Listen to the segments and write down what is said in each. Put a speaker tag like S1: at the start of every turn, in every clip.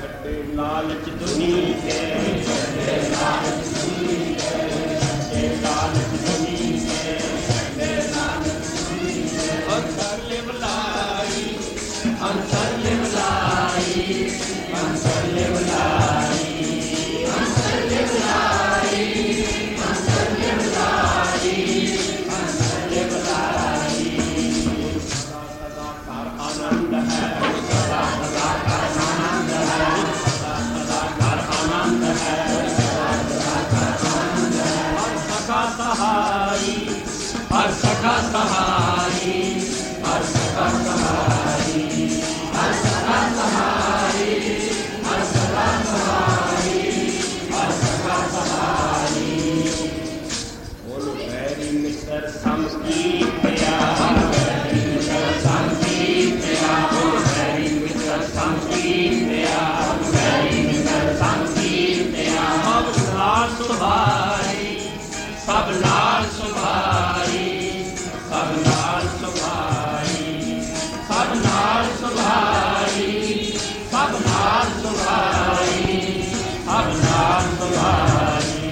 S1: छड्डे लालच दुनी के, छड्डे लालच दुनी के, छड्डे लालच दुनी के, छड्डे लालच दुनी के। अंतर लिवलाई, अंतर लिवलाई, अंतर लिवलाई, अंतर लिवलाई, अंतर लिवलाई, अंतर लिवलाई। सदा सदा कर आनंद है, सदा सदा कर आनंद है, सदा सदा कर आनंद है, सदा सदा कर आनंद है। हर सखा सहारी, हर सखा सहारी, हर सखा सहारी, हर सखा सहारी, हर सखा सहारी, हर सखा सहारी। बोल वैरी मित्र सम कीर्तिया, वैरी मित्र सम कीर्तिया, बोल वैरी मित्र सम कीर्तिया, वैरी मित्र सम कीर्तिया। सब लाल सुभारी, सब लाल सुभारी, सब लाल सुभारी, सब लाल सुभारी, सब लाल सुभारी, सब लाल सुभारी।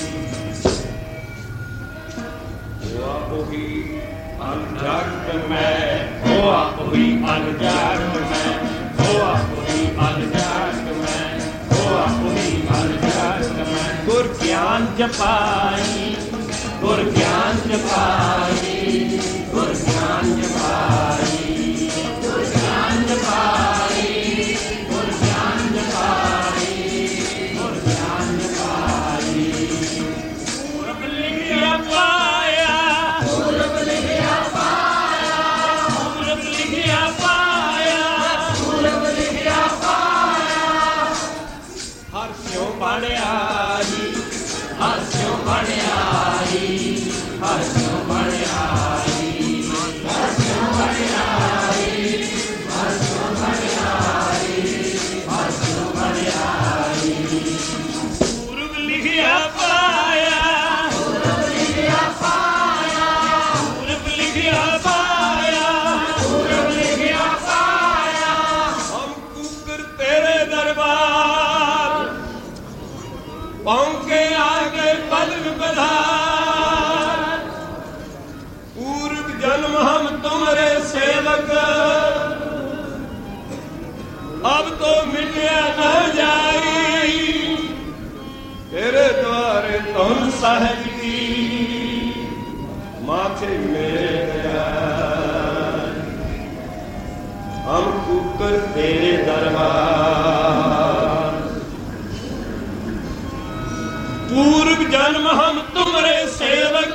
S1: हुआ कोई अनजग में, हुआ कोई अनजग में, हुआ कोई अनजग में, हुआ कोई अनजग में। गुर ज्ञान जपाई, गुर ज्ञान जपाई, गुर ज्ञान जपाई, गुर ज्ञान जपाई, गुर ज्ञान जपाई, गुर ज्ञान जपाई। पूरब लिखिया पाया, पूरब लिखिया पाया, पूरब लिखिया पाया, पूरब लिखिया पाया। हर स्यों बड़ियाई, हर स्यों बड़ियाई, हर स्यों बड़ियाई, हर स्यों बड़ियाई, हर स्यों बड़ियाई, हर स्यों बड़ियाई। पूरब लिखिया पाया, पूरब लिखिया पाया, पूरब लिखिया पाया, पूरब लिखिया पाया। हम कुकर तेरे दरबार पहुंचे आगे पलक पधार। पूर्व जन्म हम तुम्हारे सेवक, अब तो मिलिया न जाई। तेरे द्वारे तुम सहज की माथे मेरे गया। हम कुकर तेरे दरबार, पूर्व जन्म हम तुम्हारे सेवक।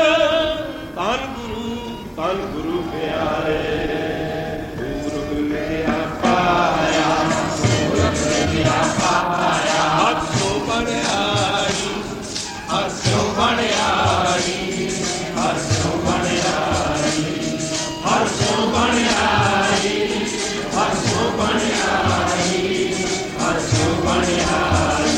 S1: तन गुरु प्यारे, पूर्व लिखिया पाया, पूर्व लिखिया पाया। हर सो बड़ियाई, हर सो बड़ियाई, हर सो बड़ियाई, हर सो बड़ियाई, हर सो बड़ियाई, हर सो बड़ियाई।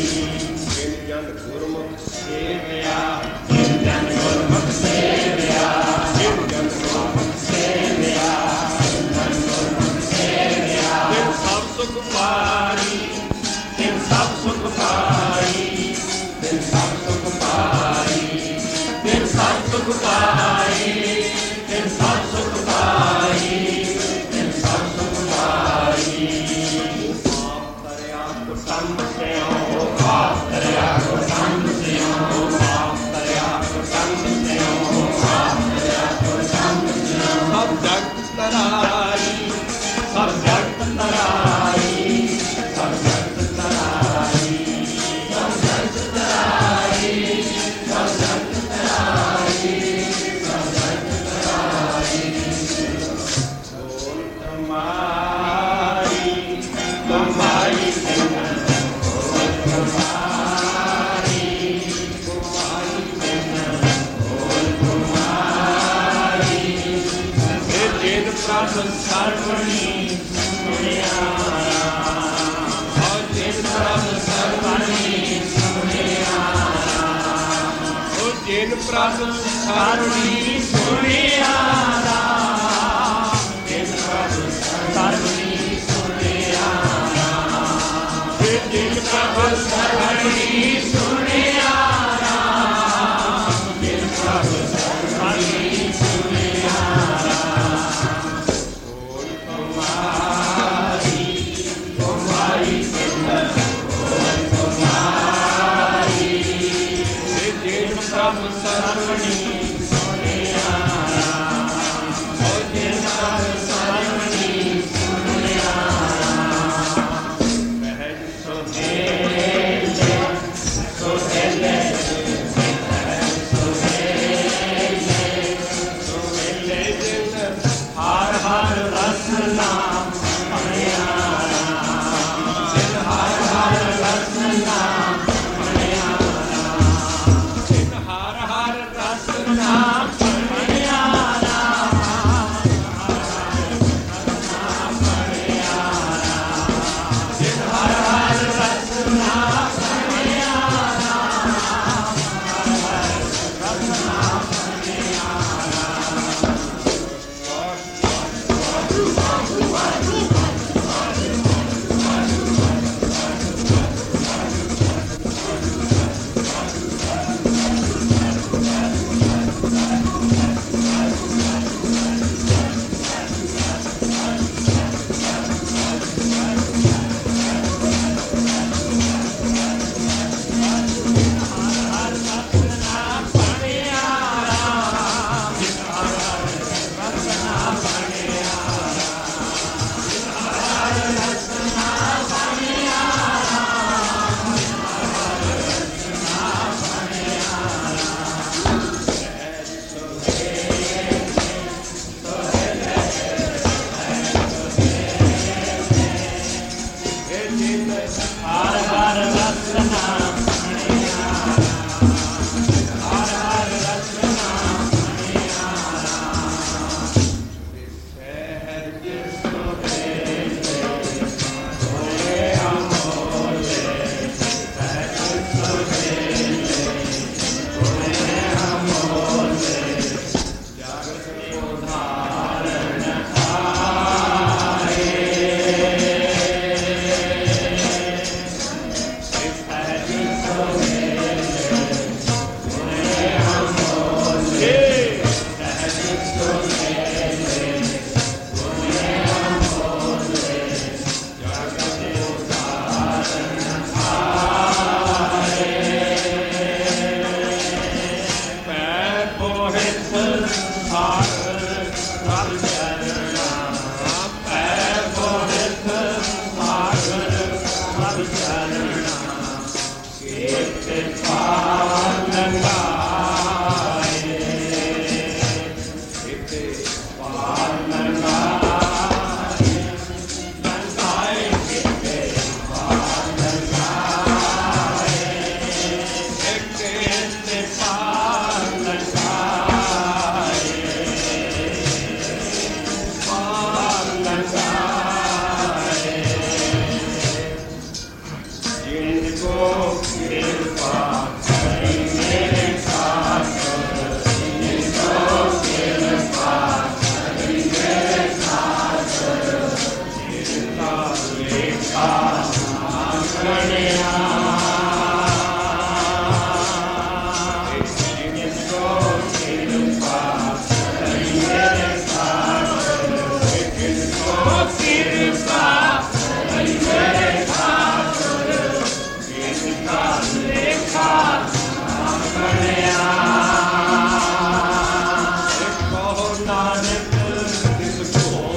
S1: गुरमुख सेविया, जन गुरमुख सेविया, जन गुरमुख सेविया, जन गुरमुख सेविया। तिन सब सुख पाई, तिन सब सुख पाई, तिन सब सुख पाई, तिन सब सुख पाई, तिन सब सुख पाई, तिन सब सुख पाई। पाप करया कुटुंब से हो, पाप करया कुटुंब से हो, पाप करया कुटुंब से हो, पाप करया कुटुंब से हो। सब जगत तराई, सब जगत तराई, सब जगत तराई, सब जगत तराई, सब जगत तराई, सब जगत तराई। बोल तुम्हारी, तुम्हारी सिमरन, बोल तुम्हारी, तुम्हारी सिमरन, बोल तुम्हारी। हे जिन प्रभ सर्वणी सुनिया, और जिन प्रभ सर्वणी सुनिया, और जिन प्रभ सर्वणी सुनिया, जिन प्रभ सर्वणी सुनिया। ਜਿਨ ਪ੍ਰਭ ਸਰਵਣੀ ਸੁਣਿਆ ਰਾਮ ਜਿਨ ਪ੍ਰਭ ਸਰਵਣੀ ਸੁਣਿਆ ਰਾਮ ਬੋਲ ਕੁਮਾਰੀ ਕੁਮਾਰੀ ਸਿਮਰਨ ਬੋਲ ਕੁਮਾਰੀ ਜਿਨ ਪ੍ਰਭ ਸਰਵਣੀ ਸੁਣਿਆ ਰਾਮ ਜਿਨ ਪ੍ਰਭ ਸਰਵਣੀ ਸੁਣਿਆ ਹਰ ਹਰ ਰਸ ਨਾਮ ਪੜਿਆ ਰਾਮ ਜਿਨ ਹਰ ਹਰ ਰਸ ਨਾਮ ਪੜਿਆ ਰਾਮ ਜਿਨ ਹਰ ਹਰ ਰਸ ਨਾਮ ਪੜਿਆ ਰਾਮ ਜਿਨ ਹਰ ਹਰ ਰਸ ਨਾਮ ਪੜਿਆ ਰਾਮ ਰਸ ਨਾਮ ਪੜਿਆ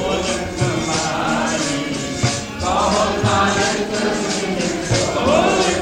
S1: Oh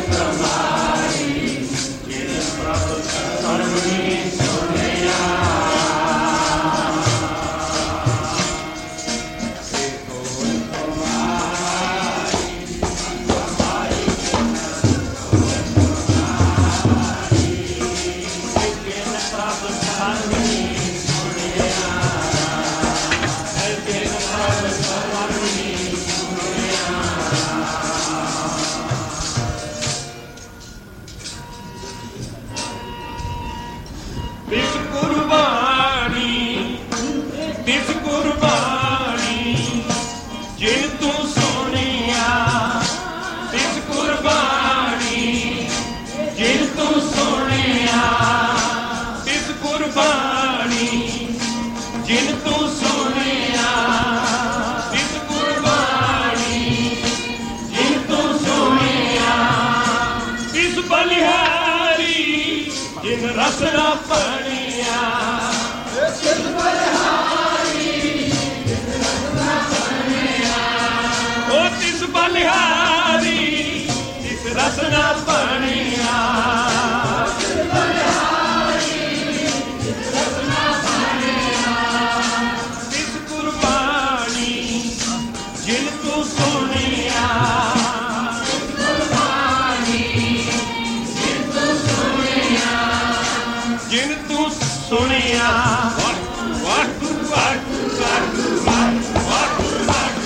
S1: ਰਸਨਾ ਪਣੀਆਂ ਤਿਸ ਬਲਿਹਾਰੀ ਤਿਸ ਰਸਨਾ ਪਣੀਆਂ ਉਹ ਤਿਸ ਬਲਿਹਾਰੀ ਤਿਸ ਰਸਨਾ ਪਣੀਆਂ ਤਿਸ ਬਲਿਹਾਰੀ ਤਿਸ ਰਸਨਾ ਪਣੀਆਂ ਤਿਸ ਕੁਰਬਾਨੀ ਜਿਨ ਤੂੰ ਸੁਣਿਆ ਜਿਨ ਤੂੰ ਸੁਣਿਆ ਵਾਹਿਗੁਰੂ ਵਾਹਿਗੁਰੂ ਵਾਹਿਗੁਰੂ ਵਾਹਿਗੁਰੂ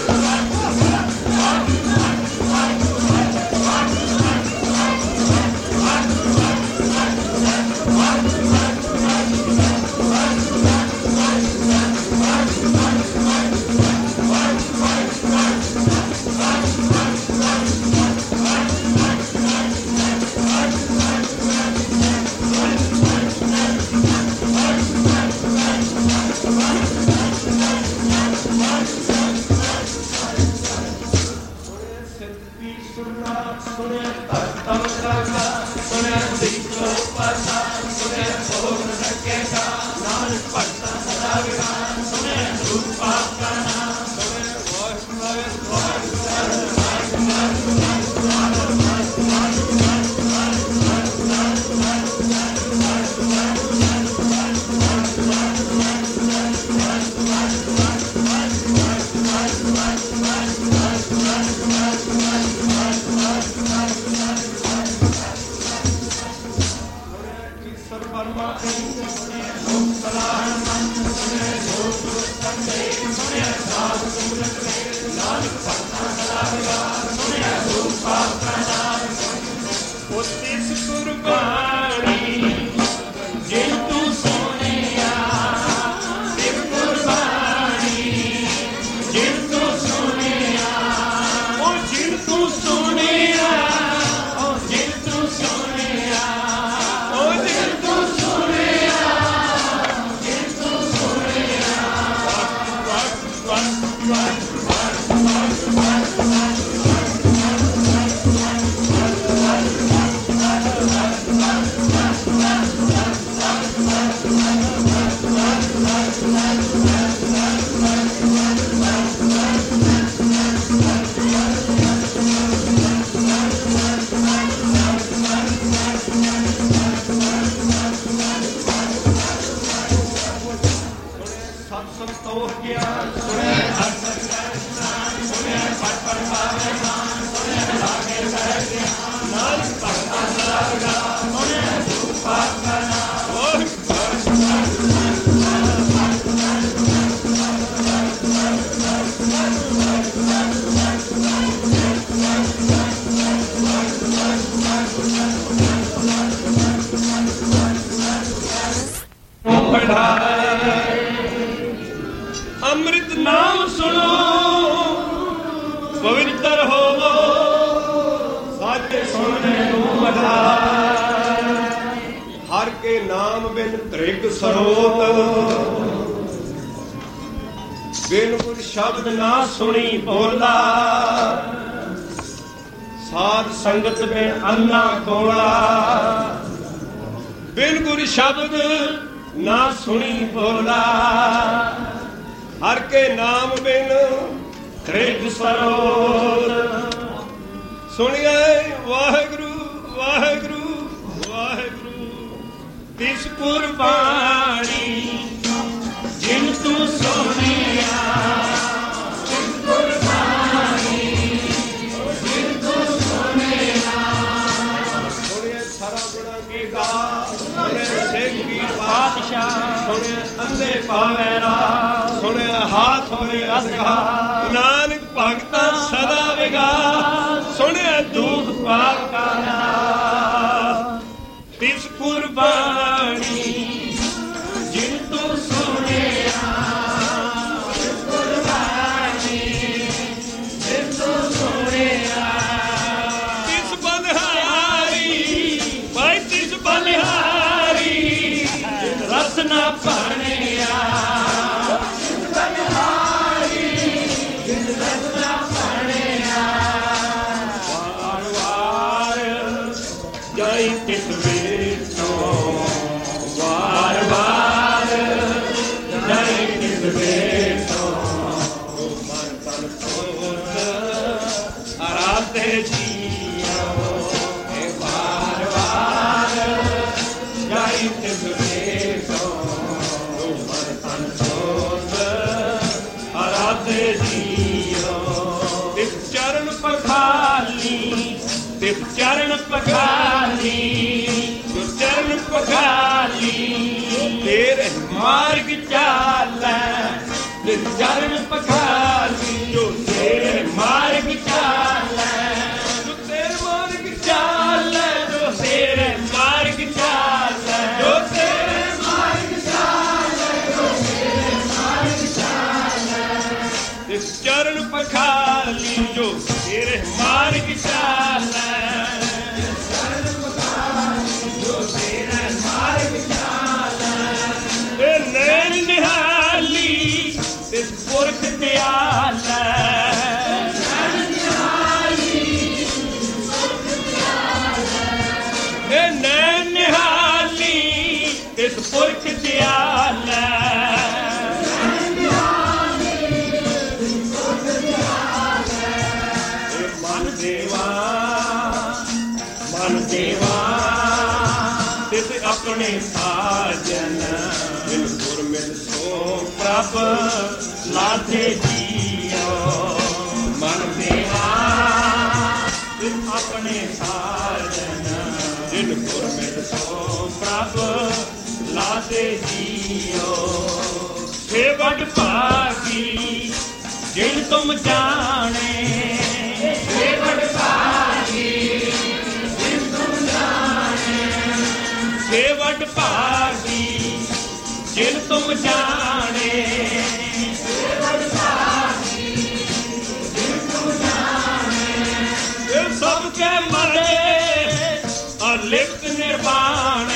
S1: ਅੰਮ੍ਰਿਤ ਨਾਮ ਸੁਣੋ ਪਵਿੱਤਰ ਹੋਵੋ ਸਾਚੇ ਸੁਣਨੇ ਨੂੰ ਵਧਾਏ ਹਰ ਕੇ ਨਾਮ ਬਿਨ ਤ੍ਰਿਗ ਸਰੋਤ ਬਿਨ ਗੁਰ ਸ਼ਬਦ ਨਾ ਸੁਣੀ ਬੋਲਾ ਸਾਧ ਸੰਗਤ ਬਿਨ ਅੰਨਾ ਕੋਲਾ ਬਿਨ ਗੁਰ ਸ਼ਬਦ ਨਾ ਸੁਣੀ ਬੋਲਾ ਹਰ ਕੇ ਨਾਮ ਬਿਨ ਤ੍ਰਿਗ ਸਰੋਤ ਸੁਣਿਐ ਵਾਹਿਗੁਰੂ ਵਾਹਿਗੁਰੂ ਵਾਹਿਗੁਰੂ ਤਿਸ ਕੁਰਬਾਨੀ ਜਿਨ ਤੂੰ ਸੁਣਿਆ ਤਿਸ ਕੁਰਬਾਨੀ ਜਿਨ ਤੂੰ ਸੁਣਿਆ ਸੁਣਿਐ ਸਾਰਾ ਗੁਣਾ ਕੀ ਗਾ ਸੁਣਿਐ ਸਿੰਘ ਕੀ ਪਾਤਸ਼ਾਹ ਸੁਣਿਐ ਅੰਧੇ ਪਾਵੈ ਰਾਹ ਸੁਣਿਐ ਹਾਥ ਹੋਏ ਅਸਗਾ ਨਾਨਕ ਭਗਤਾ ਸਦਾ ਵਿਗਾ ਸੁਣਿਐ ਦੁਖ ਪਾਪ ਕਾ ਨਾਮ ਤਿਸ ਕੁਰਬਾਨੀ ਜਿਨ ਤੂੰ ਸੁਣਿਆ ਤਿਸ ਕੁਰਬਾਨੀ ਜਿਨ ਤੂੰ ਸੁਣਿਆ ਤਿਸ ਬਲਿਹਾਰੀ ਭਾਈ ਤਿਸ ਬਲਿਹਾਰੀ ਰਸ ਨਾ ਪਣਿਆ ਤਿਸ ਬਲਿਹਾਰੀ ਜਿਨ ਰਸ ਨਾ ਪਣਿਆ ਵਾਰ ਵਾਰ ਜਾਈ ਤਿਸ ਵਿੱਚੋਂ ਜੀਓ ਵਾਰ ਵਾਰ ਜਾਈ ਤਿਸ ਤੋਂ ਮਨ ਤਨ ਸੋਧ ਆਰਾਧੇ ਜੀਓ ਤਿਸ ਚਰਨ ਪਖਾਲੀ ਤਿਸ ਚਰਨ ਪਖਾਲੀ ਜੋ ਚਰਨ ਪਖਾਲੀ ਤੇਰੇ ਮਾਰਗ ਚਾਲੈ ਤਿਸ ਚਰਨ ਪਖਾਲੀ ਜੋ ਤੇਰੇ ਮਾਰਗ ਚਾਲੈ ਜੋ ਤੇਰੇ ਮਾਰਗ ਚਾਲੈ ਜੋ ਤੇਰੇ ਮਾਰਗ ਚਾਲੈ ਜੋ ਤੇਰੇ ਮਾਰਗ ਚਾਲੈ ਜੋ ਤੇਰੇ ਮਾਰਗ ਚਾਲੈ ਤਿਸ ਚਰਨ ਪਖਾਲੀ ਜੋ ਤੇਰੇ ਮਾਰਗ ਚਾਲੈ ਨੈਣ ਨਿਹਾਲੀ ਤਿਸ ਪੁਰਖ ਦਿਆਲੈ ਨੈਣ ਨਿਹਾਲੀ ਤਿਸ ਪੁਰਖ ਦਿਆਲੈ ਮਨ ਦੇਵਾ ਤਿਸ ਆਪਣੇ ਸਾਜਨ ਬਿਨ ਗੁਰਮਿਲ ਸੋ ਪ੍ਰਭ ਲਾਥੇ ਜੀਓ ਮਨ ਦੇਵਾ ਤਿਸ ਆਪਣੇ ਸਾਜਨ ਬਿਨ ਗੁਰਮਿਲ ਸੋ ਪ੍ਰਭ ਲਾਥੇ ਜੀਓ हे वड भागी जिन तुम जाने हे वड भागी जिन तुम जाने हे वड भागी जिन तुम जाने हे वड भागी जिन तुम जाने सबके मरे अलिप्त निर्वाणे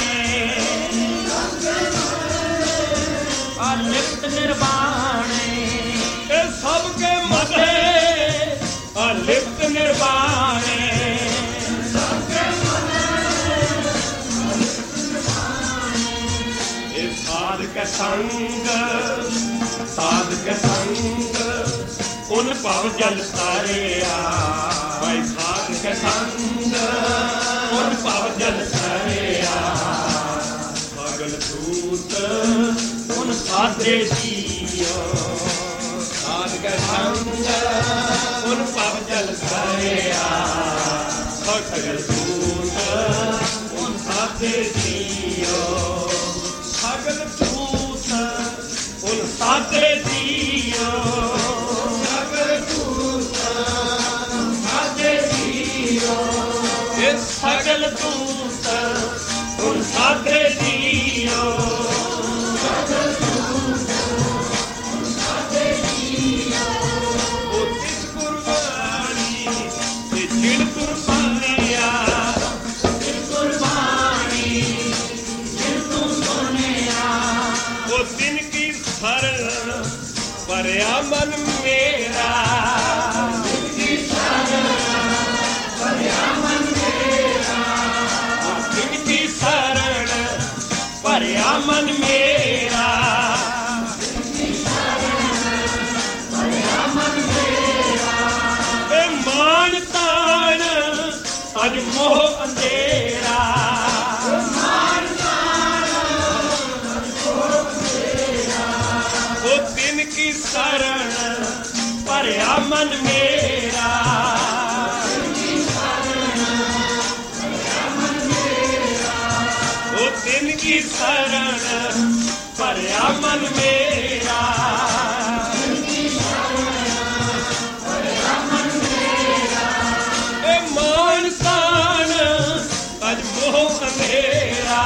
S1: अलिप्त निर्वाणे ये सबके मते अलिप्त निर्वाणे ये साधक संग उन भव जल तारिया भाई साधक संग उन भव जल तारिया भगल दूत उन साधे जियो साधक संग उन भव जल तारिया भगल दूत उन साधे जियो भगल दूत उन साधे जियो भगल दूत साधे जियो ये सगल दूत उन साधे जियो परया मन मेरा परया मन मेरा जिनकी शरण परया मन मेरा परया मन मेरा मान तान अज मोह अंधेरा की शरण परया मन मेरा ओ दिन की शरण परया मन मेरा ए मान तान अज मोह अंधेरा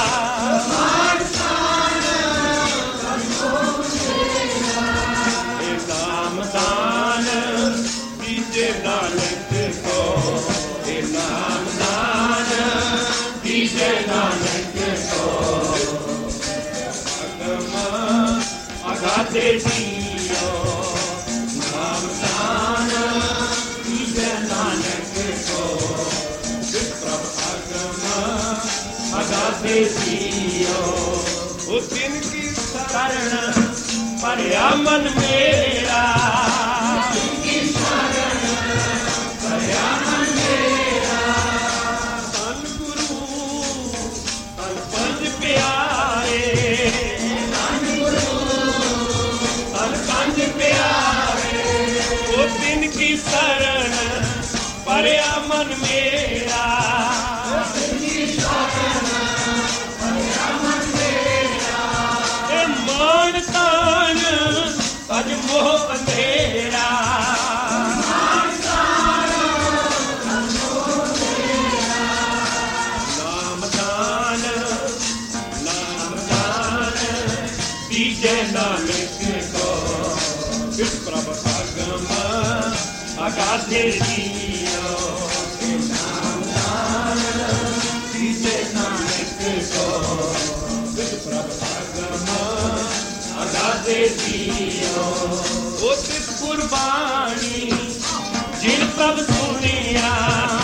S1: नानक को हे नाम दान दीजे नानक को अगम अगाधे जियो नाम दान दीजे नानक को प्रभ अगम अगाधे जियो वो दिन की शरण परया मन मेरा परया मन ਮਨ ਮੇਰਾ ਇਹ ਮਾਨ ਤਾਨ ਅਜ ਮੋਹ ਅੰਧੇਰਾ ਜੈ ਨਾਨਕ ਕੋ ਕਿਸ ਪ੍ਰਭ ਆਗਮ ਆਗਾਧੇ ਜੀਓ ਨਾਮ ਜੈ ਨਾਨਕ ਕੋ ਕਿਸ ਪ੍ਰਭ ਆਗਮ ਆਗਾਧੇ ਜੀਓ ਉਹ ਤਿਸ ਕੁਰਬਾਨੀ ਜਿਨ ਪ੍ਰਭ ਸੁਣਿਆ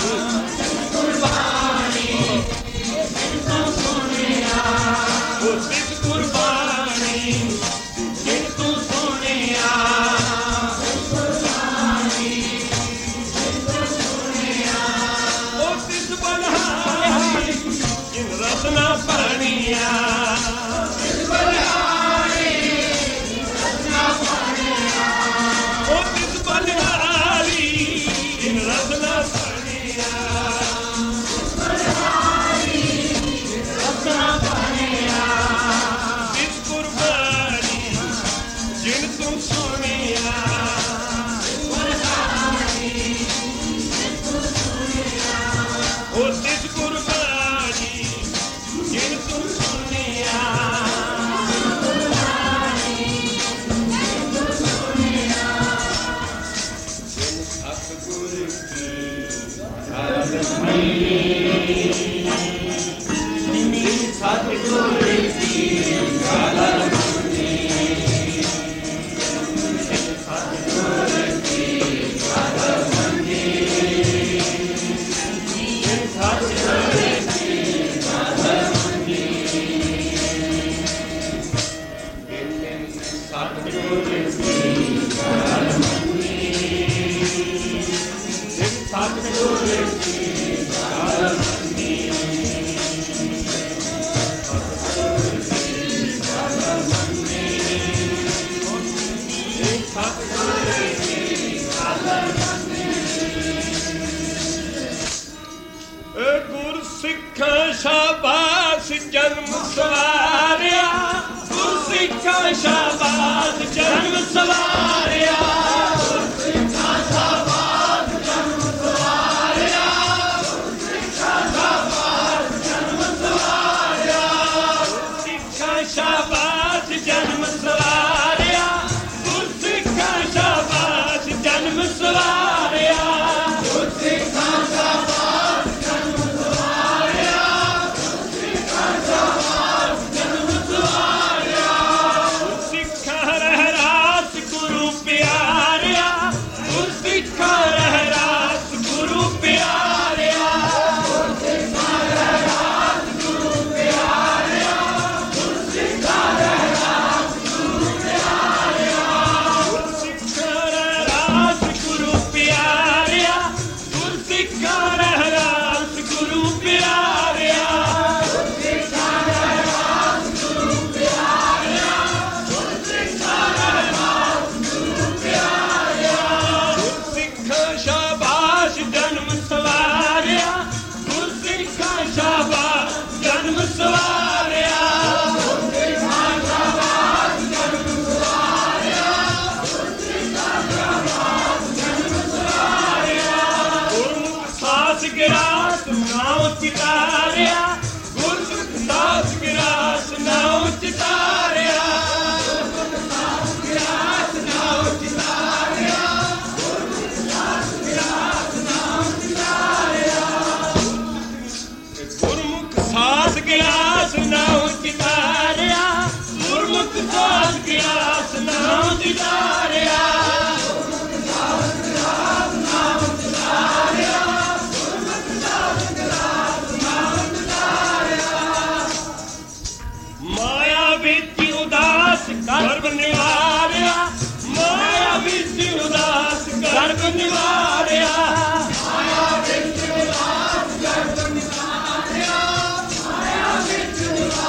S1: ਕੁਰਬਾਨੀ ਜਿਨ ਪ੍ਰਭ ਸੁਣਿਆ ਉਹ ਤਿਸ ਕੁਰਬਾਨੀ ਜਿਨ ਤੂੰ ਸੁਣਿਆ ਉਹ ਤਿਸ ਬਲਹਾਰੀ ਜਿਨ ਰਤਨਾ ਬਣਿਆ ਉਹ ਤਿਸ ਬਲਹਾਰੀ ਜਿਨ ਰਤਨਾ ਸ਼ਾਬਾਸ਼ ਜਨਮ ਸਵਾਰਿਆ ਗੁਰਸਿੱਖਾਂ ਸ਼ਾਬਾਸ਼ ਜਨਮ ਸਵਾਰਿਆ ਗੁਰਸਿੱਖਾਂ ਸ਼ਾਬਾਸ਼ ਜਨਮ ਸਵਾਰਿਆ ਗੁਰਸਿੱਖਾਂ ਸ਼ਾਬਾਸ਼ ਜਨਮ ਸਵਾਰਿਆ ਗੁਰਸਿੱਖਾਂ ਸ਼ਾਬਾਸ਼ ਜਨਮ ਸਵਾਰਿਆ ਗੁਰਸਿੱਖਾਂ ਸ਼ਾਬਾਸ਼ ਜਨਮ ਸਵਾਰਿਆ ਗੁਰਸਿੱਖਾਂ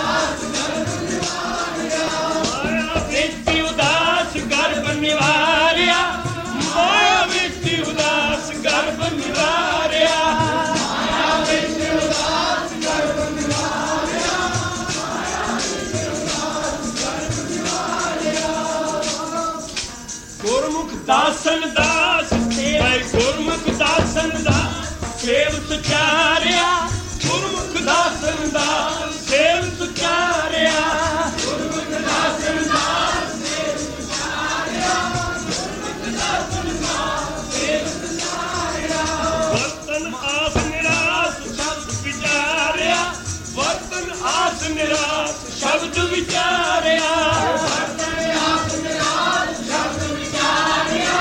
S1: ਨਿਵਾਰਿਆ ਵਿਚਾਰਿਆ, ਗੁਰਮੁਖ ਦਾਸਨ ਦਾਸ ਸੇਵ ਸੁਚਾਰਿਆ, ਗੁਰਮੁਖ ਦਾਸਨ ਦਾਸ ਸੇਵ ਸੁਚਾਰਿਆ, ਗੁਰਮੁਖ ਦਾਸਨ ਦਾਸ ਸੇਵ ਸੁਚਾਰਿਆ। ਵਰਤਨ ਆਸ ਨਿਰਾਸ ਸ਼ਬਦ ਵਿਚਾਰਿਆ, ਵਰਤਨ ਆਸ ਨਿਰਾਸ ਸ਼ਬਦ ਵਿਚਾਰਿਆ, ਵਰਤਨ ਆਸ ਨਿਰਾਸ ਸ਼ਬਦ ਵਿਚਾਰਿਆ,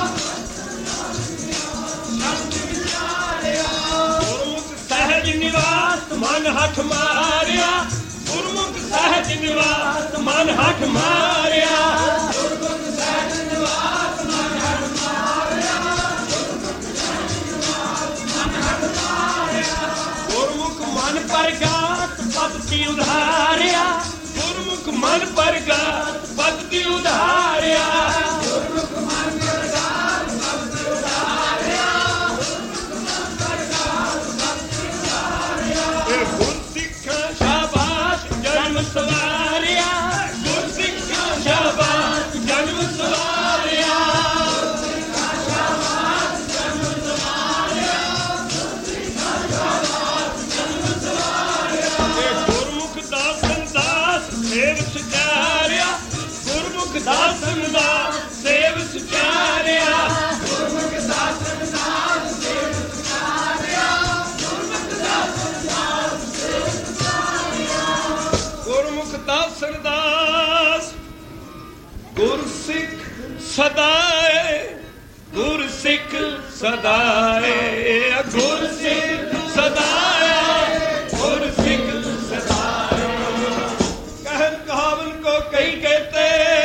S1: ਸ਼ਬਦ ਵਿਚਾਰਿਆ। ਗੁਰਮੁਖ ਸਹਿਜ ਨਿਵਾਸ ਮਨ ਹੱਠ ਮਾਰਿਆ, ਗੁਰਮੁਖ ਸਹਿਜ ਨਿਵਾਸ ਮਨ ਹੱਠ ਮਾਰਿਆ, ਗੁਰਮੁਖ ਸਹਿਜ ਨਿਵਾਸ ਮਨ ਹੱਠ ਮਾਰਿਆ, ਗੁਰਮੁਖ ਸਹਿਜ ਨਿਵਾਸ ਮਨ ਹੱਠ ਮਾਰਿਆ। ਗੁਰਮੁਖ ਮਨ ਪਰਗਾਤ ਪਦਤੀ ਉਧਾਰਿਆ, ਗੁਰਮੁਖ ਮਨ ਪਰਗਾਤ ਪਦਤੀ ਉਧਾਰਿਆ, ਗੁਰਮੁਖ ਮਨ ਪਰਗਾਤ ਪਦਤੀ ਉਧਾਰਿਆ, ਗੁਰਮੁਖ ਮਨ ਪਰਗਾਤ ਪਦਤੀ ਉਧਾਰਿਆ। ਇਹ ਗੁਰ ਸਿੱਖਾਂ ਸ਼ਾਬਾਸ਼ ਜਨਮ ਸਵਾਰਿਆ, ਗੁਰ ਸਿੱਖਾਂ ਸ਼ਾਬਾਸ਼ ਜਨਮ ਸਵਾਰਿਆ, ਗੁਰ ਸਿੱਖਾਂ ਸ਼ਾਬਾਸ਼ ਜਨਮ ਸਵਾਰਿਆ, ਗੁਰ ਸਿੱਖਾਂ ਸ਼ਾਬਾਸ਼ ਜਨਮ ਸਵਾਰਿਆ। ਇਹ ਗੁਰਮੁਖ ਦਾਸਨ ਦਾਸ ਸੇਵ ਸੁਚਾਰਿਆ, ਗੁਰਮੁਖ ਦਾਸਨ ਦਾਸ ਸੇਵ ਸੁਚਾਰਿਆ, ਗੁਰਮੁਖ ਦਾਸਨ ਦਾਸ ਸੇਵ ਸੁਚਾਰਿਆ, ਗੁਰਮੁਖ ਦਾਸਨ ਦਾਸ ਸੇਵ ਸੁਚਾਰਿਆ। ਗੁਰਮੁਖ ਦਾਸਨ ਦਾਸ ਗੁਰਸਿੱਖ ਸਦਾਏ, ਗੁਰਸਿੱਖ ਸਦਾਏ, ਗੁਰਸਿੱਖ ਸਦਾਏ, ਗੁਰਸਿੱਖ ਸਦਾਏ। कहन कहावन को कई कहते,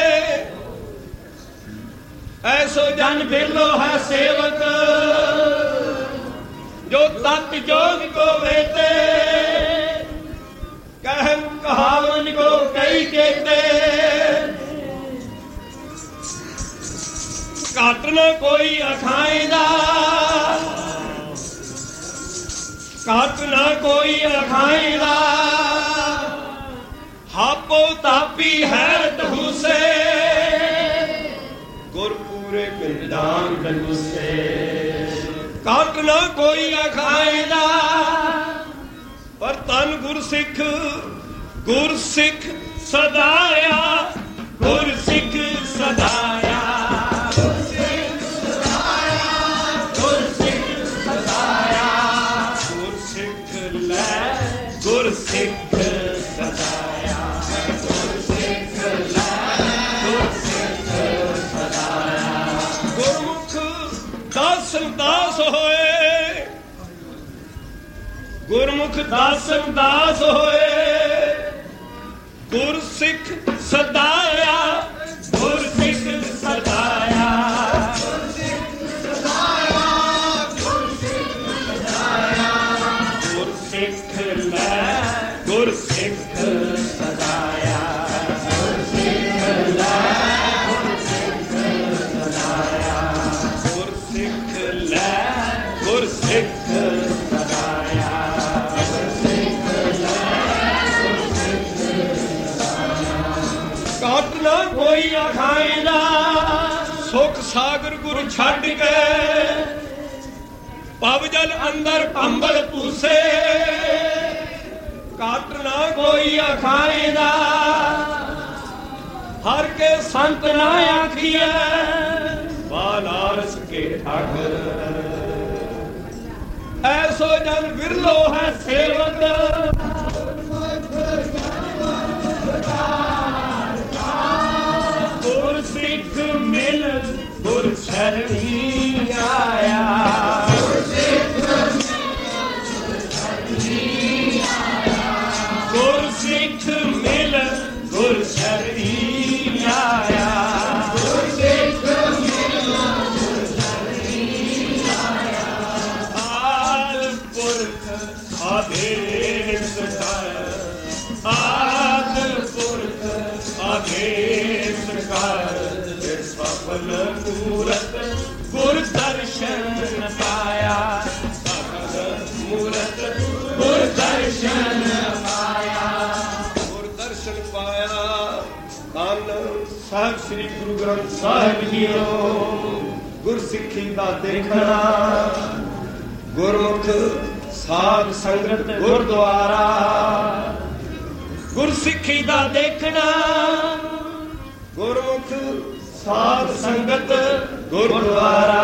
S1: ऐसो जन बिरलो है सेवक, जो तत् जोग को वेते। कहन कहावन को कई कहते, घट न कोई अखाएगा, घट न कोई अखाएगा। हापो तापी हैरत हुसे, गुरपूरे पिंडान से। घट न कोई अखाएगा, पर तन गुरसिख, गुरसिख सदाया, गुरसिख सदाया, गुरसिख सदाया, गुरसिख सदाया। गुरसिख लै गुरसिख सदाया, गुरसिख लै गुरसिख सदाया। गुरमुख दासन दास होए, गुरमुख दासन दास होए, गुरसिख सदाया, गुरसिख सदाया, गुरसिख सदाया, गुरसिख सदाया। गुरसिख लै गुरसिख सदाया, गुरसिख लै गुरसिख सदाया, गुरसिख लै गुरसिख सदाया, गुरसिख लै गुरसिख सदाया। घट न कोई अखाएगा, सुख सागर गुर छड़ के, पव जल अंदर अंबल पूसे। घट न कोई अखाएगा, हर के संत न आखिए, बनारस के ठाकर। ऐसो जन बिरलो है सेवक, गुर सिख मिल गुर शरणी आया, गुर सिख मिल गुर शरणी आया, गुर सिख मिल गुर शरणी आया। आद पुरख आदेश कर, आद पुरख आदेश कर, सफल मूरत गुर दर्शन पाया, सफल मूरत गुर दर्शन पाया, गुर दर्शन पाया। धन साहिब श्री गुरु ग्रंथ साहिब जीओ, गुरसिੱਖੀ ਦਾ ਦੇਖਣਾ, गुरमुख ਸਾਧ ਸੰਗਤ ਗੁਰਦੁਆਰਾ, ਗੁਰਸਿੱਖੀ ਦਾ ਦੇਖਣਾ, ਗੁਰਮੁਖ ਸਾਧ ਸੰਗਤ ਗੁਰਦੁਆਰਾ।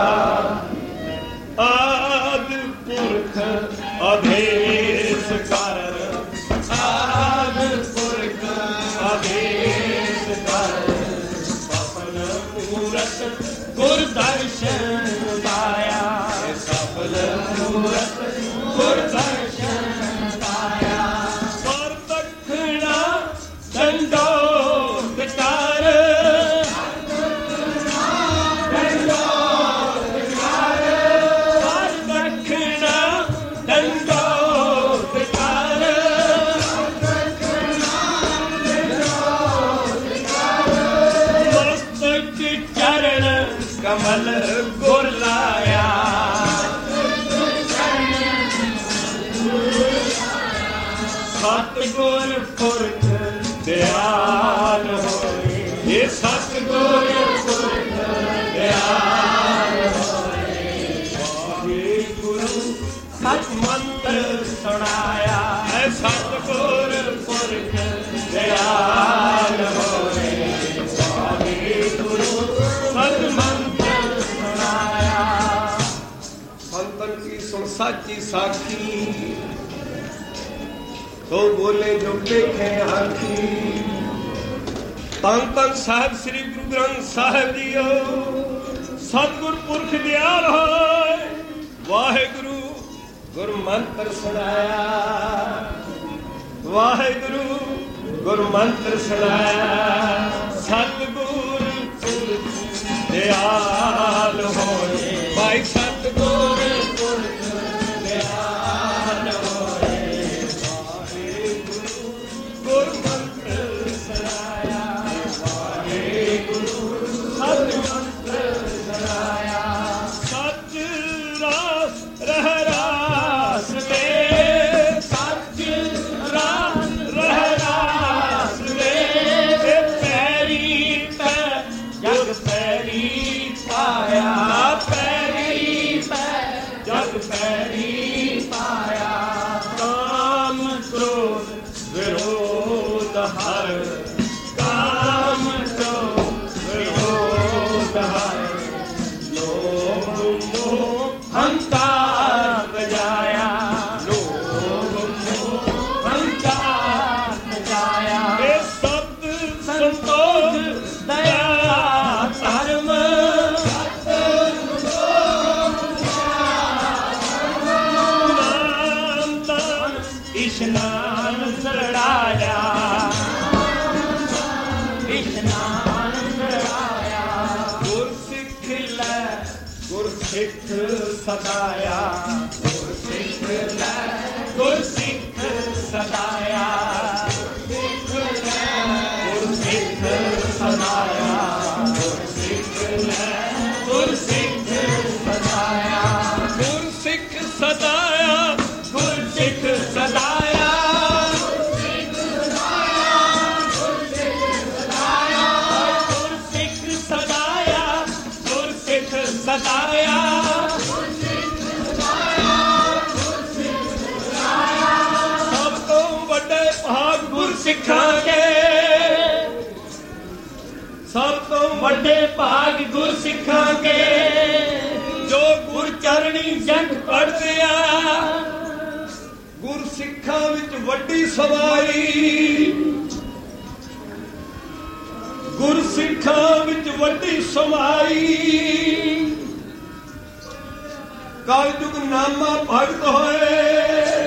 S1: ਆਦ ਪੁਰਖ ਆਦੇਸ਼ ਕਰ, ਆਦ ਪੁਰਖ ਆਦੇਸ਼ ਕਰ, ਸਫਲ ਮੂਰਤ ਗੁਰ ਦਰਸ਼ਨ ਪਾਇਆ, ਸਫਲ ਮੂਰਤ ਗੁਰ ਦਰਸ਼ਨ ਪਾਇਆ। ਪਰ ਦਖਣਾ ਦੰਡੋਤ ਕਰ, ਕਮਲ ਗੁਰ ਲਾਇਆ, ਸਤਿਗੁਰ ਪੁਰਖ ਦਿਆਲ ਹੋਏ, ਇਹ ਸਤਿਗੁਰ ਪੁਰਖ ਦਿਆਲ ਹੋਏ। ਵਾਹਿਗੁਰੂ ਸਤ ਮੰਤਰ ਸੁਣਾਇਆ, ਇਹ ਸਤਿਗੁਰ ਪੁਰਖ ਦਿਆਲ ਹੋਏ। ਵਾਹਿਗੁਰੂ ਸਤ ਮੰਤਰ ਸੁਣਾਇਆ। ਸੰਤਨ ਕੀ ਸੁਣ ਸਾਚੀ ਸਾਖੀ, ਸੋ ਬੋਲੇ ਜੋ ਦੇਖੇ ਆਖੀ। ਧੰਨ ਧੰਨ ਸਾਹਿਬ ਸ੍ਰੀ ਗੁਰੂ ਗ੍ਰੰਥ ਸਾਹਿਬ ਜੀਓ, ਸਤਿਗੁਰ ਪੁਰਖ ਦਿਆਲ ਹੋਏ। ਵਾਹਿਗੁਰੂ ਗੁਰ ਮੰਤਰ ਸੁਣਾਇਆ, ਵਾਹਿਗੁਰੂ ਗੁਰ ਮੰਤਰ ਸੁਣਾਇਆ। ਸਤਿਗੁਰ ਪੁਰਖ ਦਿਆਲ ਹੋਏ, ਭਾਈ ਸਤਿਗੁਰ ਪੁਰਖ ਦਿਆਲ ਹੋਏ। ਵਾਹਿਗੁਰੂ ਗੁਰ ਮੰਤਰ ਸੁਣਾਇਆ, ਵਾਹਿਗੁਰੂ ਸਤ ਮੰਤਰ ਸੁਣਾਇਆ। ਸੱਚ ਰਾਸ ਰਹਿ ਰਾਸ ਦੇ, ਸੱਚ ਰਾਸ ਰਹਿ ਰਾਸ ਦੇ, ਪੈਰੀ ਪੈ ਜਗ ਪੈਰੀ ਪਾਇਆ, ਪੈਰੀ ਪੈ ਜਗ ਪੈਰੀ ਪਾਇਆ। ਕਾਮ ਕ੍ਰੋਧ ਵਿਰੋਧ ਹਰ, ਕਾਮ ਕ੍ਰੋਧ ਵਿਰੋਧ ਹਰ, ਲੋਭ ਮੋਹ ਹੰਕਾਰ ਗਜਾਇਆ, ਲੋਭ ਮੋਹ ਹੰਕਾਰ ਗਜਾਇਆ। ਇਹ ਸਤ ਸੰਤੋਖ ਦਇਆ ਧਰਮ, ਨਾਮ ਦਾਨ ਇਸ਼ਨਾਨ ਚੜਾਇਆ, ਇਸ਼ਨਾਨ ਚੜਾਇਆ। ਗੁਰਸਿੱਖ ਲੈ ਗੁਰਸਿੱਖ ਸਦਾਇਆ, ਗੁਰਸਿੱਖ ਲੈ ਗੁਰਸਿੱਖ ਸਦਾਇਆ, ਗੁਰਸਿੱਖ ਸਦਾਇਆ, ਗੁਰਸਿੱਖ ਲੈ ਗੁਰਸਿੱਖ ਸਦਾਇਆ, ਗੁਰਸਿੱਖ ਸਦਾਇਆ, ਗੁਰਸਿੱਖ ਸਦਾਇਆ, ਗੁਰਸਿੱਖ ਸਦਾਇਆ, ਗੁਰਸਿੱਖ ਸਦਾਇਆ। ਸਭ ਤੋਂ ਵੱਡੇ ਭਾਗ ਗੁਰਸਿੱਖਾਂ ਦੇ, ਸਭ ਤੋਂ ਵੱਡੇ ਭਾਗ ਗੁਰਸਿੱਖਾਂ ਕੇ, ਜੋ ਗੁਰ ਚਰਣੀ ਜੰਗ ਪੜਦੇ ਆ। ਗੁਰਸਿੱਖਾਂ ਵਿੱਚ ਵੱਡੀ ਸਵਾਈ, ਗੁਰਸਿੱਖਾਂ ਵਿੱਚ ਵੱਡੀ ਸਮਾਈ। ਕਲਯੁਗ ਨਾਮਾ ਭਗਤ ਹੋਏ,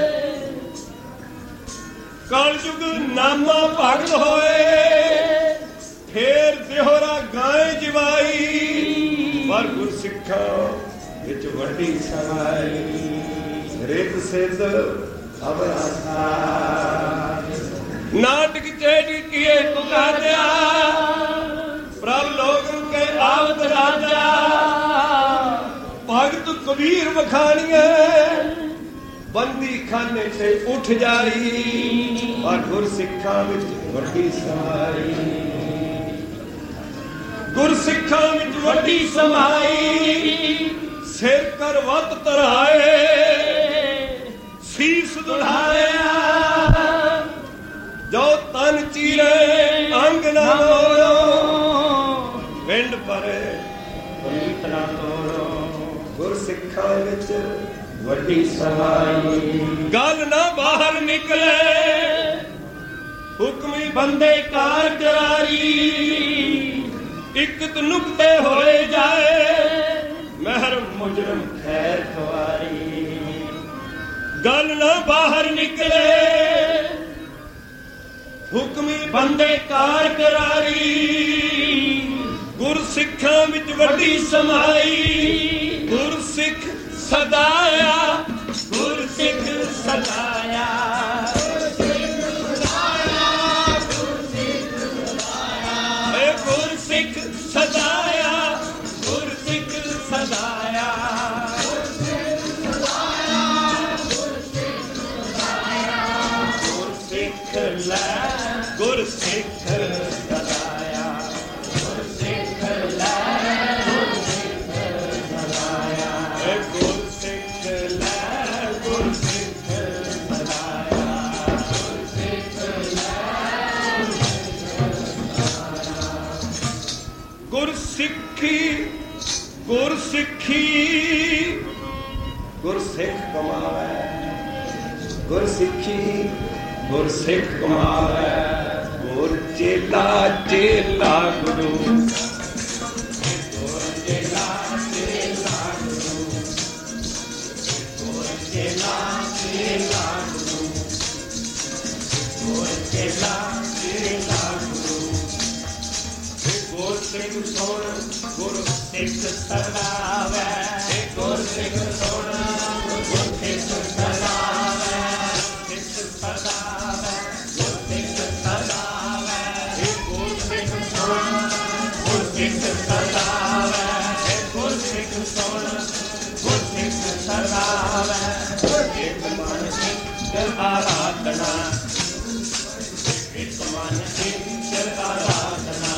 S1: ਕਲਯੁਗ ਨਾਮਾ ਭਗਤ ਹੋਏ, ਫੇਰ ਦਿਹਰਾ ਗਾਏ ਜਵਾਈ। ਪਰ ਗੁਰਸਿੱਖਾਂ ਵਿੱਚ ਵੱਡੀ ਸਮਾਈ, ਰਿਤ ਸਿੱਧ ਅਵਰਾਸਾ। ਨਾਟਕ ਚੇਟ ਕੀਏ ਤੁਕਾਦਿਆ, ਪ੍ਰਭ ਲੋਗਨ ਕੇ ਆਵਤ ਰਾਜਾ। ਭਗਤ ਕਬੀਰ ਵਖਾਣੀਏ, ਬੰਦੀ ਖਾਨੇ ਸੇ ਉੱਠ ਜਾਈ। ਪਰ ਗੁਰਸਿੱਖਾਂ ਵਿੱਚ ਵੱਡੀ ਸਮਾਈ, ਗੁਰਸਿੱਖਾਂ ਵਿੱਚ ਵੱਡੀ ਸਮਾਈ। ਸਿਰ ਕਰ ਵੱਤ ਧਰਾਏ, ਸੀਸ ਦੁਲਾਇਆ ਜੋ ਤਨ ਚੀਰੇ ਅੰਗ ਨਾ ਮੋੜੋ ਪਿੰਡ ਪਰੇ ਪ੍ਰੀਤ ਨਾ ਤੋੜੋ ਗੁਰ ਸਿੱਖਾਂ ਵਿੱਚ ਵੱਡੀ ਸਹਾਈ ਗੱਲ ਨਾ ਬਾਹਰ ਨਿਕਲੇ ਹੁਕਮੀ ਬੰਦੇ ਕਾਰ ਕਰਾਰੀ ਇਕਤ ਨੁਕਤੇ ਹੋਏ ਜਾਏ ਮਹਿਰ ਮੁਜਰਮ ਖੈਰ ਖਵਾਰੀ ਗੱਲ ਨਾ ਬਾਹਰ ਨਿਕਲੇ ਹੁਕਮੀ ਬੰਦੇ ਕਾਰ ਕਰਾਰੀ ਗੁਰ ਸਿੱਖਾਂ ਵਿੱਚ ਵੱਡੀ ਸਮਾਈ ਗੁਰ ਸਿੱਖ ਸਦਾਇਆ ਗੁਰ ਸਿੱਖ ਸਦਾਇਆ ਗੁਰ ਸਿੱਖ ਸਦਾਇਆ ਗੁਰ ਸਿੱਖ ਸਦਾਇਆ ਗੁਰ ਸਿੱਖ ਲੈ ਗੁਰ ਸਿੱਖ ਸਦਾਇਆ ਗੁਰ ਸਿੱਖ ਲੈ ਗੁਰ ਸਿੱਖ ਸਦਾਇਆ ਗੁਰ ਸਿੱਖ ਲੈ ਗੁਰ ਸਿੱਖ ਸਦਾਇਆ ਗੁਰ ਸਿੱਖ ਲੈ ਗੁਰਸਿੱਖੀ ਗੁਰਸਿੱਖੀ ਗੁਰਸਿੱਖ ਕਮਾਵੇ ਗੁਰਸਿੱਖੀ ਗੁਰਸਿੱਖ ਕਮਾਵੇ ਗੁਰ ਚੇਲਾ ਚੇਲਾ ਗੁਰੂ ਗੁਰ ਚੇਲਾ ਚੇਲਾ ਗੁਰੂ ਗੁਰ ਚੇਲਾ ਚੇਲਾ ਗੁਰੂ ਗੁਰ ਚੇਲਾ ਚੇਲਾ ਗੁਰੂ ਗੁਰ ਸਿੱਖ ਸੋਹਣਾ ਗੁਰ ਸਿੱਖ ਸਦਾਵੇ ਗੁਰ ਸਿੱਖ ਸੋਹਣਾ ਗੁਰ ਸਿੱਖ ਸਦਾਵੇ ਸਿੱਖ ਸਦਾਵੇ ਗੁਰ ਸਿੱਖ ਸਦਾਵੇ ਗੁਰ ਸਿੱਖ ਸੋਹਣਾ ਗੁਰ ਸਿੱਖ ਸਦਾਵੇ ਗੁਰ ਸਿੱਖ ਸੋਹਣਾ ਗੁਰ ਸਿੱਖ ਸਦਾਵੇ ਇੱਕ ਮਨ ਸਿੱਖ ਆਰਾਧਨਾ ਇੱਕ ਮਨ ਸਿੱਖ ਆਰਾਧਨਾ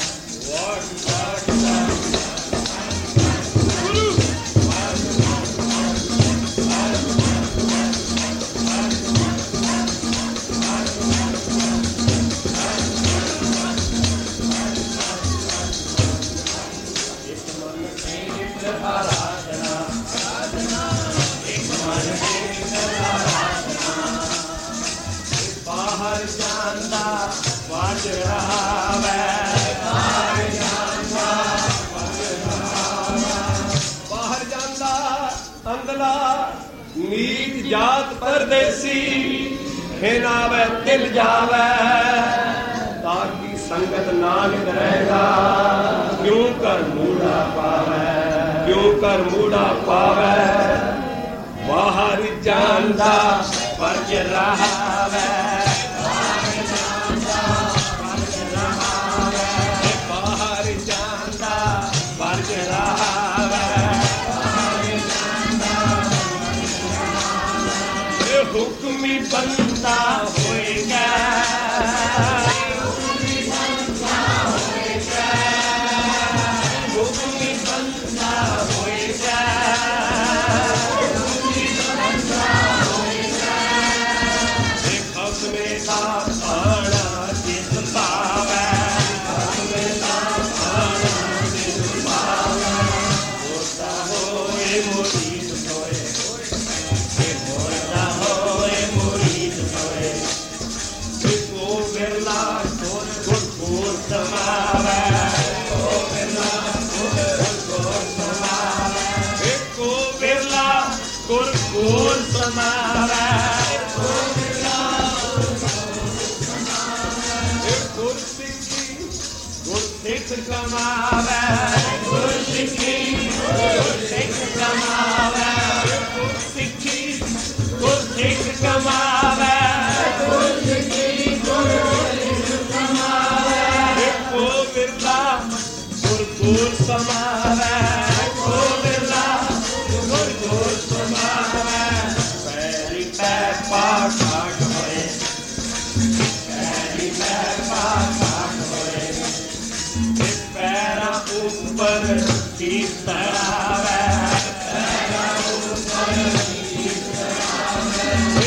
S1: ਬਾਹਰ ਜਾਂਦਾ ਵਾਜ ਰਹਾਵੇ ਬਾਹਰ ਜਾਂਦਾ ਅੰਦਲਾ ਨੀਤ ਜਾਤ ਪਰਦੇਸੀ ਖੇਨਾਵੇ ਦਿਲ ਜਾਵੇ ਤਾਕੀ ਸੰਗਤ ਨਾਨਕ ਰਹੇਗਾ ਕਿਉਂ ਕਰ ਮੂੜਾ ਪਾਵੇ ਕਿਉਂ ਕਰ ਮੂੜਾ ਪਾਵੇ ਬਾਹਰ ਜਾਂਦਾ ਵਰਜ ਰਹਾਵੇ ਬਾਹਰ ਜਾਂਦਾ ਵਰਜ ਰਹਾਵੇ ਇਹ ਹੁਕਮੀ ਬੰਦਾ ਹੋਏਗਾ ਹੁਕਮੀ ਬੰਦਾ ਹੋਏਗਾ ਕਮਾਵੇ ਗੁਰਸਿੱਖੀ ਗੁਰਸਿੱਖ ਕਮਾਵੇ ਗੁਰਸਿੱਖੀ ਗੁਰਸਿੱਖ ਕਮਾਵੇ ਗੁਰਸਿੱਖੀ ਗੁਰਸਿੱਖ ਕਮਾਵੇ ਇੱਕੋ ਬਿਰਲਾ ਗੁਰ ਸਮਾਵੇ ਇੱਕੋ ਬਿਰਲਾ ਗੁਰ ਸਮਾਵੇ ਪੈਰੀ ਪੈ ਪਾਠ ਹੋਏ ਪੈਰੀ ਪੈ ਪਾਠ ਉੱਪਰ ਸੀਸ ਧਰਾਵੇ ਪੈਰਾਂ ਉੱਪਰ ਸੀਸ ਧਰਾਵੇ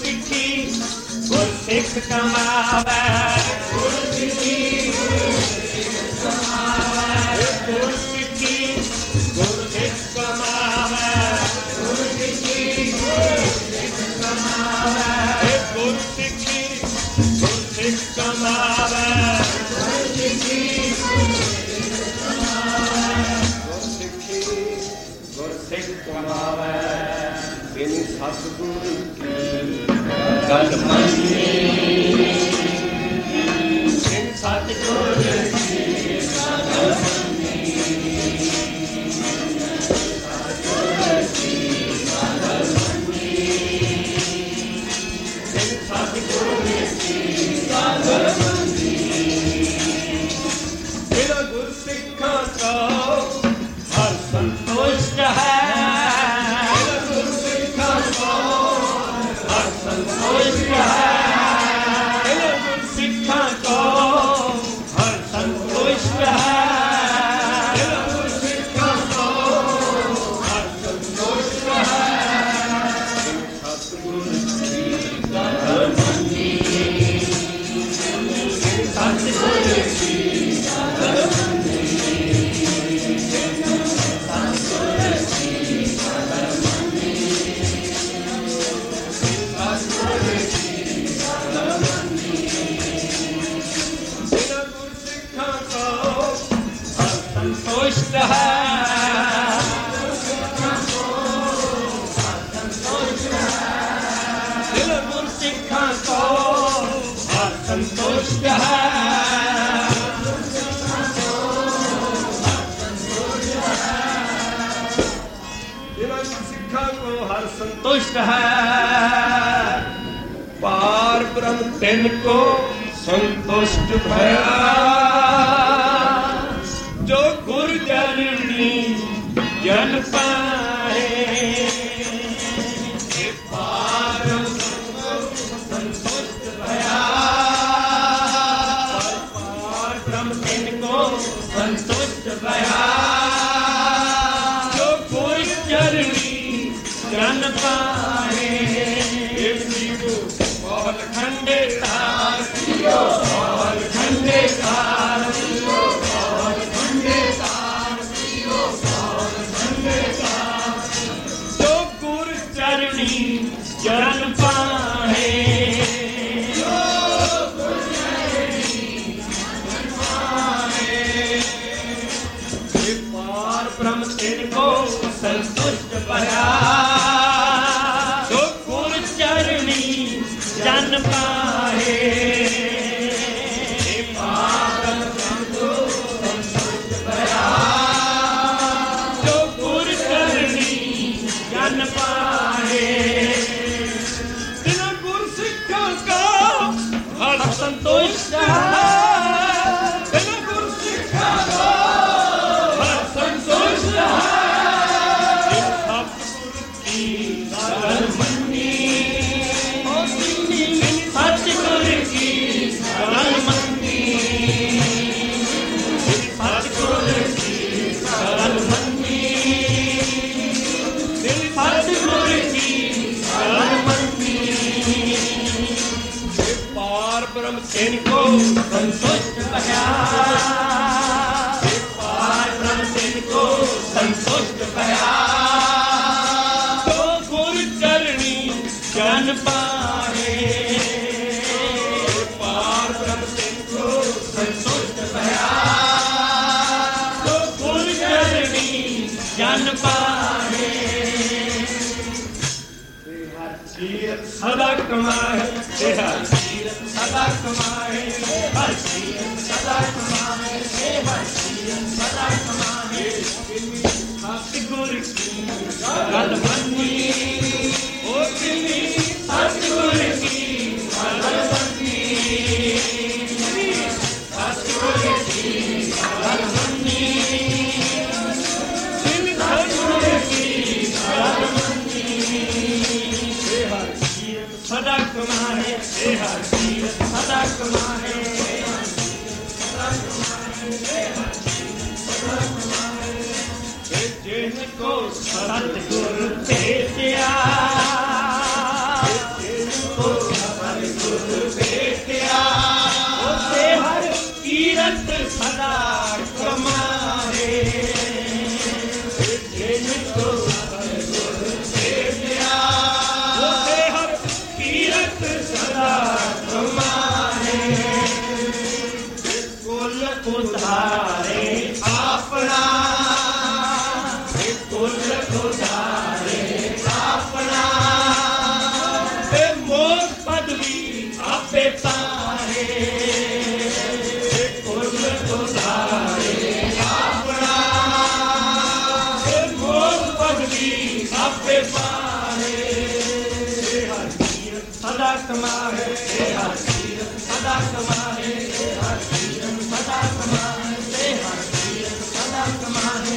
S1: सिखी गुरसिख कमावे गुरसिखी गुरसिखी गुरसिख कमावे गुरसिखी गुरसिखी गुरसिख कमावे गुरसिखी गुरसिख कमावे इन सतगुर की गल मनी इन सतगुर की गल मनी सतगुर की गल मनी इन सतगुर की गल मनी बिना गुरसिखा का हर संतुष्ट है सिखा को हर संतुष्ट है सिखा को हर संतुष्ट है सतगुर की गल मनी सतगुर की गल मनी सतगुर की गल मनी संतुष्ट है दिल गुरसिखा को हर संतुष्ट है दिल गुरसिखा को हर संतुष्ट है पार ब्रह्म तिनको संतुष्ट भया जो गुरु जननी जन पाए पार संतुष्ट भया पार ब्रह्म तिनको संतुष्ट भया जो गुरु जननी जन पाए मोहल खंडे तार मोहल खंडे तार जो गुरु चरणी जन पाए पार ब्रह्म तिनको संतुष्ट भया जो गुरु चरणी जन पाए संतुष्ट है बिना गुरसिखा को हर संतुष्ट है सतगुर की गल मनी सतगुर की गल मनी सतगुर की गल मनी सतगुर की गल मनी पार ब्रह्म तिनको संतुष्ट भया पार ब्रह्म तिनको संतुष्ट भया तो गुरु चरणी जन पाए पार ब्रह्म तिनको संतुष्ट भया तो गुरु चरणी जन पाए सदा कमाए सदा कमाए हर सदा कमाए हर सदा कमाए सतगुर की गल मनी ओ किनी सतगुर की गल मनी सतगुर की गल मनी सतगुर की गल मनी सदा कमाए हर सदा कमाए जिनको सतगुर भेजा जिनको कमाए, हर तीरथ सदा कमाए, हर तीरथ सदा कमाए, हर तीरथ सदा कमाए।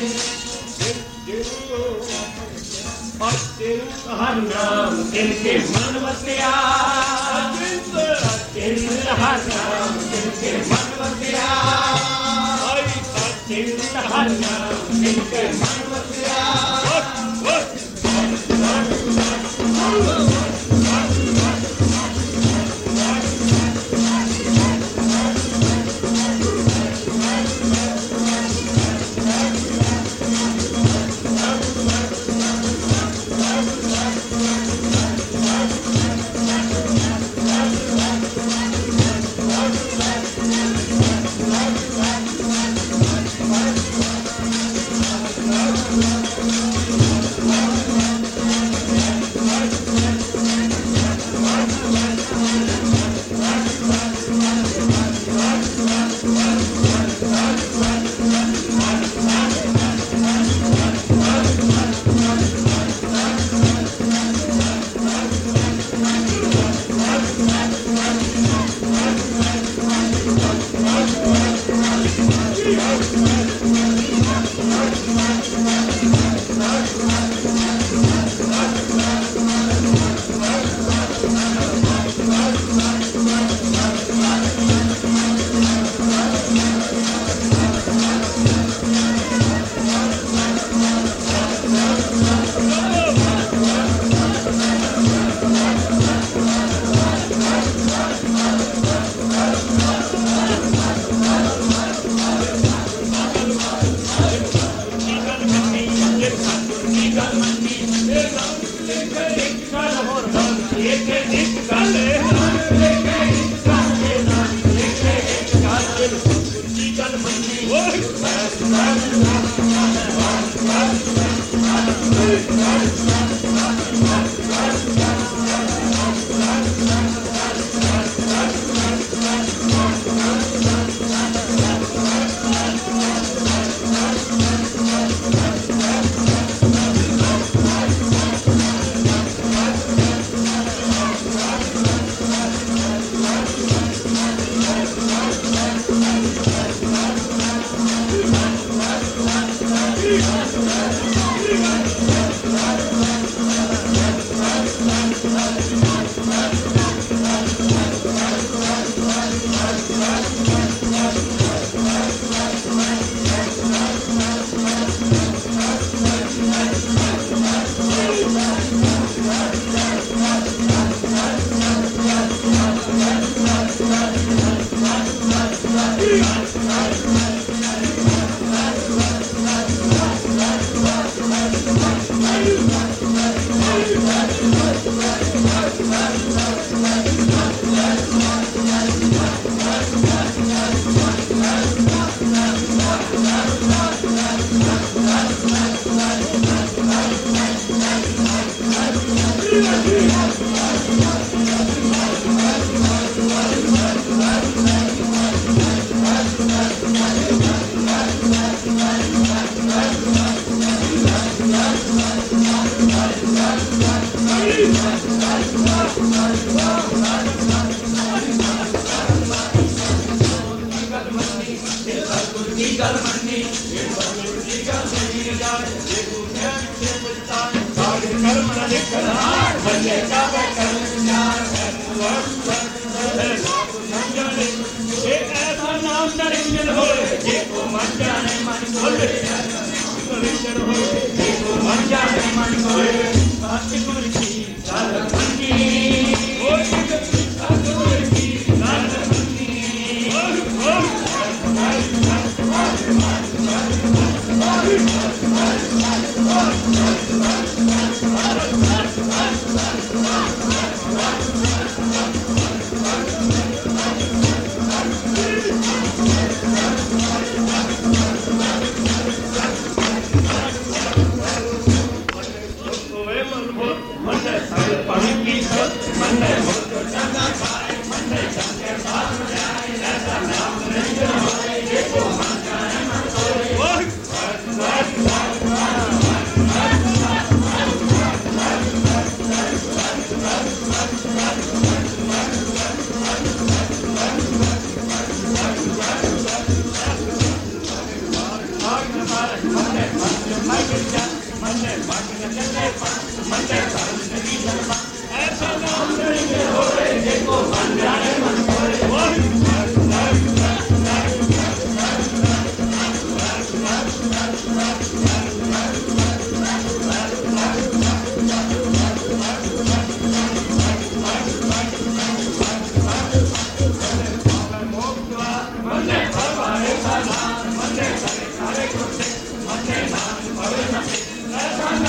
S1: हर नाम जिनके मन वसिया, हर नाम जिनके मन वसिया, हर नाम जिनके मन वसिया।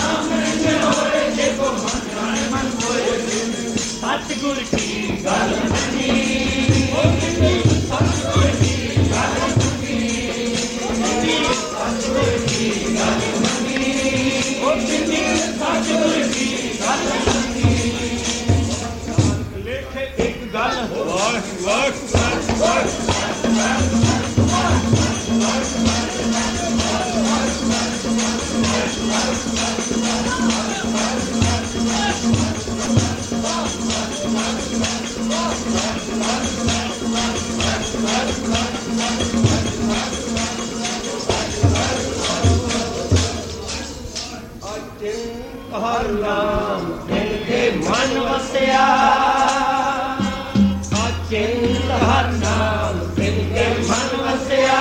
S2: सतगुर की गल मनी सतगुर की गल मनी सतगुर की गल मनी सतगुर की गल मनी लेखे एक गल हर नाम दिल के मन वसया अचिंत हर नाम दिल के मन वसया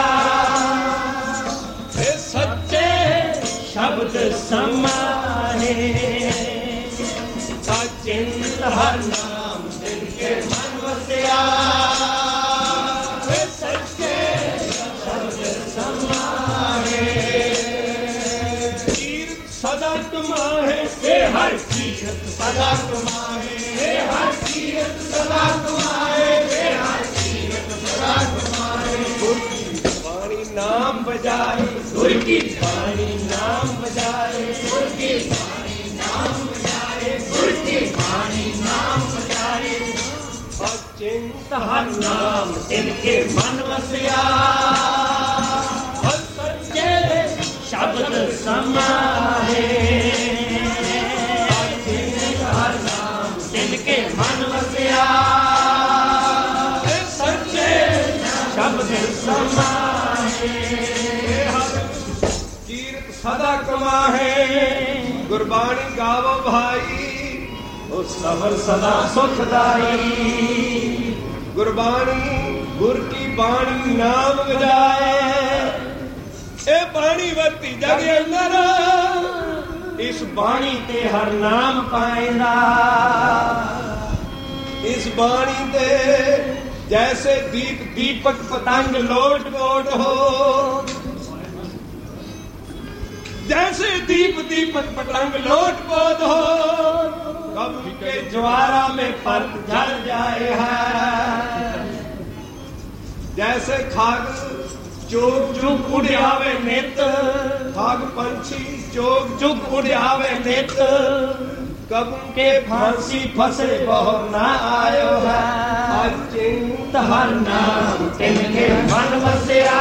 S2: सच्चे शब्द समाए अचिंत हर नाम दिल के मन वसया सच्चे शब्द समाए सदा तुम्हारे हे हर कीरत सदा तुम्हारे हे हर कीरत सदा तुम्हारे हे हर कीरत सदा तुम्हारे गुर की वाणी नाम बजाए गुर की वाणी नाम बजाए गुर की वाणी नाम बजाए गुर की वाणी नाम बजाए अचिंत हर नाम दिल के मन वसया सच्चे शब्द समाए हर नाम दिल के मन वसया सच्चे शब्द समाए कीरत सदा कमाहे गुरबाणी गावो भाई उस सबर सदा सुखदाई गुरबाणी गुर की बाणी नाम बजाए ए बाणी वरती जग अंदर इस बाणी ते हर नाम पाएंदा इस बाणी ते जैसे दीप दीपक पतंग लोट पोट हो जैसे दीप दीपक पतंग लोट पोट हो कभी के ज्वारा में पर जल जाए है जैसे खाक चोक चुक उड़ावे नित भाग पंछी चोक चुक उड़ावे नित कब के फांसी फंसे बहु ना आयो है अचिंत हर नाम तिनके मन वसया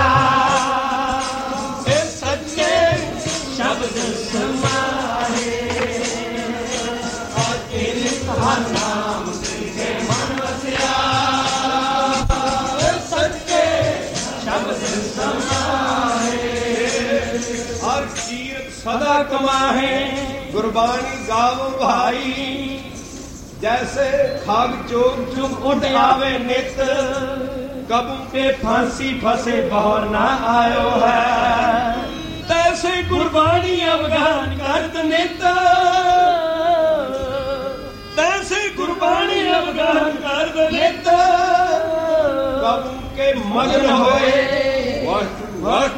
S2: सच्चे शब्द समाए अचिंत हर नाम तिनके मन वसया सच्चे शब्द हर कीरत सदा कमाहे गुरबाणी गावो भाई जैसे खाग चोक चुक उठ आवे नित कबू के फांसी फंसे बहर ना आयो है तैसे गुरबाणी अवगान करत नित तैसे गुरबाणी अवगान करत नित कबू के मगन होए वक्त वक्त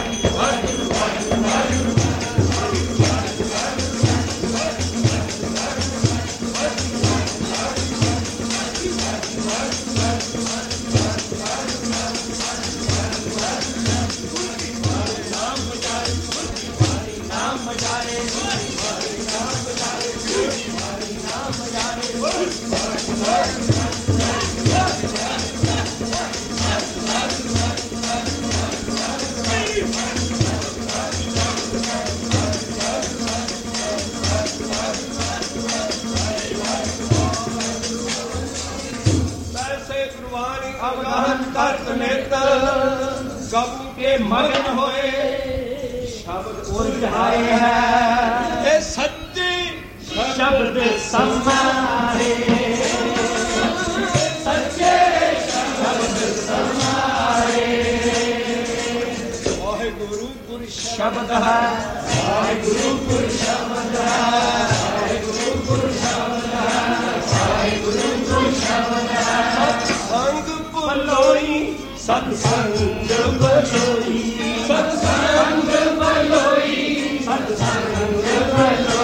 S2: कबू के मगन होए शब्द उलझाए है सच्चे शब्द समाए सच्चे शब्द समाए वाहिगुरु गुर शब्द है वाहिगुरु गुर शब्द है वाहिगुरु गुर शब्द है वाहिगुरु गुर शब्द है सत्संग पलोई सत्संग बलोई सत्संग बलोई सत्संग बलोई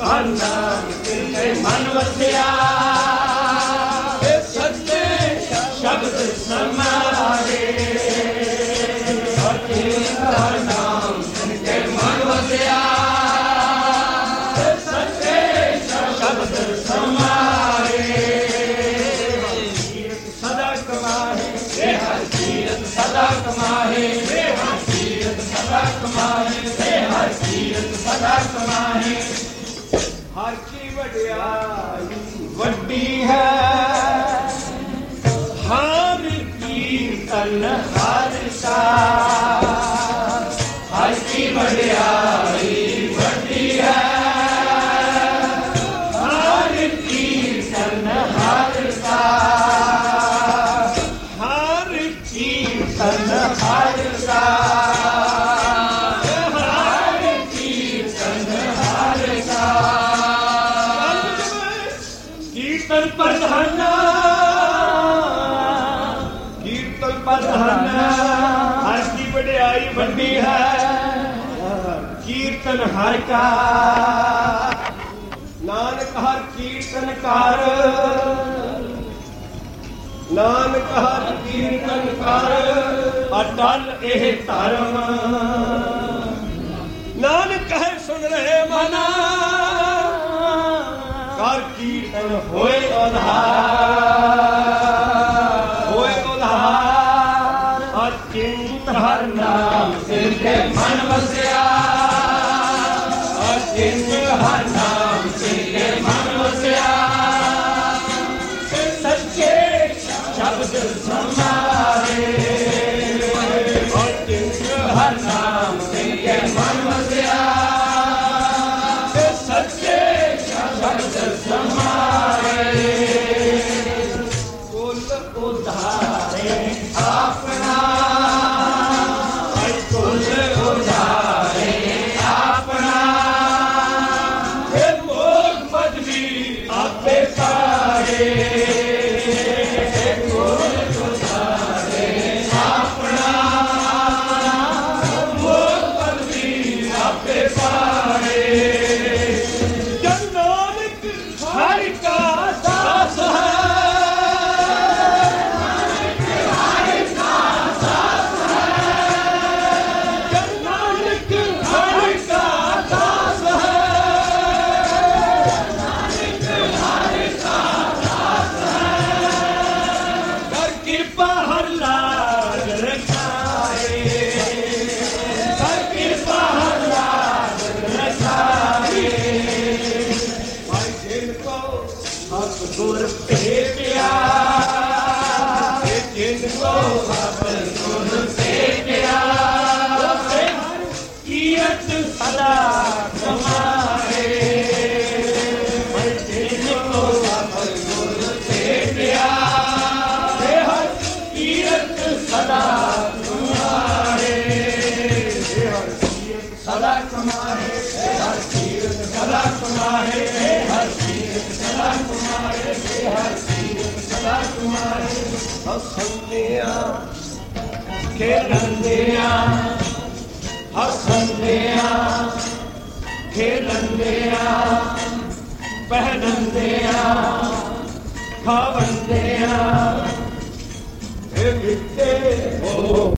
S2: ਹਰ ਨਾਮ ਤੇ ਮਨ ਵਸਿਆ ਸੱਚੇ ਸ਼ਬਦ ਸਮਾਰੇ ਸੱਚੇ ਹਰ ਨਾਮ ਤੇ ਮਨ ਵਸਿਆ ਸੱਚੇ ਸ਼ਬਦ ਸਮਾਰੇ ਸਦਾ ਕਮਾਏ ਹਰ ਕੀਰਤ ਸਦਾ ਕਮਾਏ ਹਰ ਕੀਰਤ ਸਦਾ ਕਮਾਏ ਹਰ ਕੀਰਤ ਸਦਾ ਕਮਾਏ ਹਰ ਕੀ ਵਡਿਆਈ ਵੱਡੀ ਹੈ ਹਰ ਕੀਰਤਨ ਹਰ ਸਾ ਹਰ ਕੀ ਵਡਿਆਈ ਵੱਡੀ ਹੈ ਹਰ ਕੀਰਤਨ ਹਰ ਸਾ ਹਰ ਕੀਰਤਨ ਹਰ ਸਾ ਕੀਰਤਨ ਪ੍ਰਧਾਨਾ ਕੀਰਤਨ ਪ੍ਰਧਾਨਾ ਹਰ ਕੀ ਵਡਿਆਈ ਵੱਡੀ ਹੈ ਕੀਰਤਨ ਹਰ ਕਾ ਨਾਨਕ ਹਰ ਕੀਰਤਨ ਕਰ ਨਾਨਕ ਹਰ ਕੀਰਤਨ ਕਰ ਅਟਲ ਇਹ ਧਰਮ ਨਾਨਕ ਹੈ ਸੁਣ ਰਹੇ ਮਨਾ ਕਰ ਕੀਰਤਨ ਹੋਏ ਉਧਾਰ ਅਚਿੰਤ ਹਰ ਨਾਮ ਸਿਰ ਤੇ ਮਨ ਵਸਿਆ ਅਚਿੰਤ ਹਰ ਨਾਮ ਸਿਰ ਤੇ ਮਨ ਵਸਿਆ ਸੱਚੇ ਸ਼ਬਦ ਸਮਾਰੇ ਅਚਿੰਤ ਹਰ ਨਾਮ ਸਿਰ ਤੇ ਮਨ ਵਸਿਆ ਸੱਚੇ ਸ਼ਬਦ ਸਮਾਰੇ ਕੁਲ ਉਧਾਰੇ ਆਪਣਾ ਕੁਲ ਉਧਾਰੇ ਆਪਣਾ ਇਹ ਮੋਖ ਪਦਵੀ ਆਪੇ ਪਾਏ ਕੁਲ ਉਧਾਰੇ ਆਪਣਾ ਮੋਖ ਪਦਵੀ ਆਪੇ ਪਾਏ हर का दास है हर का दास है नानक हर का दास है नानक हर का दास है कर कृपा हर लाज रखाए कर कृपा हर लाज रखाए गुर भेटिया जिनको गुर भेटिया हर कीरत सदा कमाए जिनको गुर भेटिया हर कीरत सदा कमाए हर कीरत सदा कमाए हर कीरत सदा कमाए हर कीरत सदा कमाए हर कीरत सदा कमाए हसंदिया खेलंदिया हसंदिया खेलंदिया पहनंदिया खावंदिया